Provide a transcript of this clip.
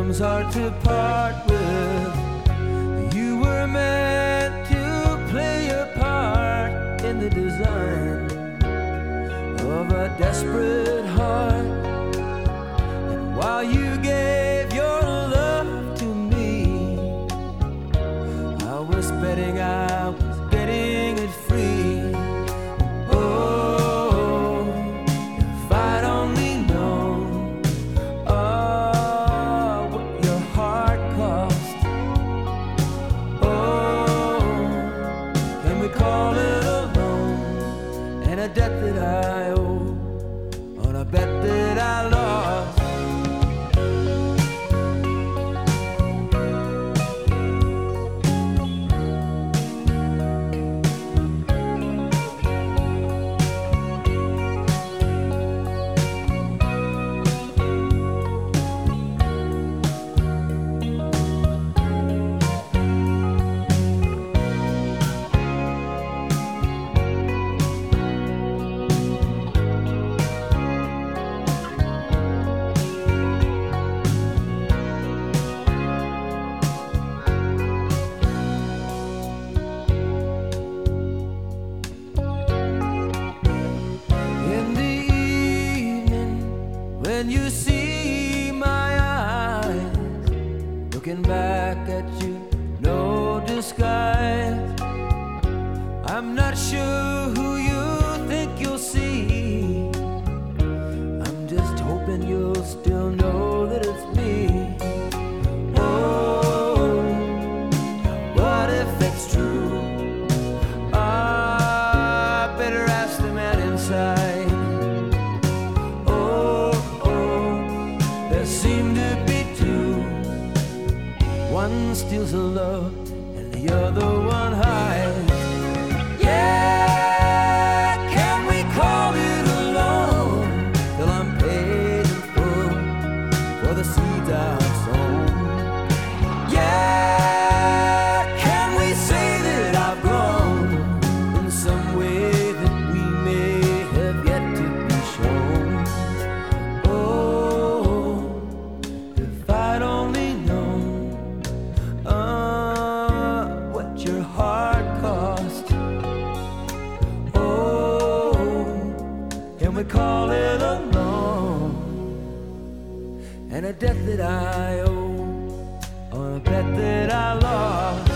comes hard to part with. You were meant to play your part in the design of a desperate heart. And while you gave your love to me, I was betting I was getting it free. Oh, if I'd only known what your heart cost. Oh, can we call it a loan and a debt that I owe on a bet that I lost? When you see my eyes looking back at you, no disguise, I'm not sure who you think you'll see. I'm just hoping you'll still know that it's me. Oh, what if it's true? I better ask the man inside. Seem to be two. One steals a love and the other one hides. Yeah, can we call it a loan till I'm paid in full for the seeds I've sown? Yeah, can we say that I've grown in some way that we may have yet to be shown? Your heart cost. Oh, can we call it a loan and a debt that I owe on a bet that I lost?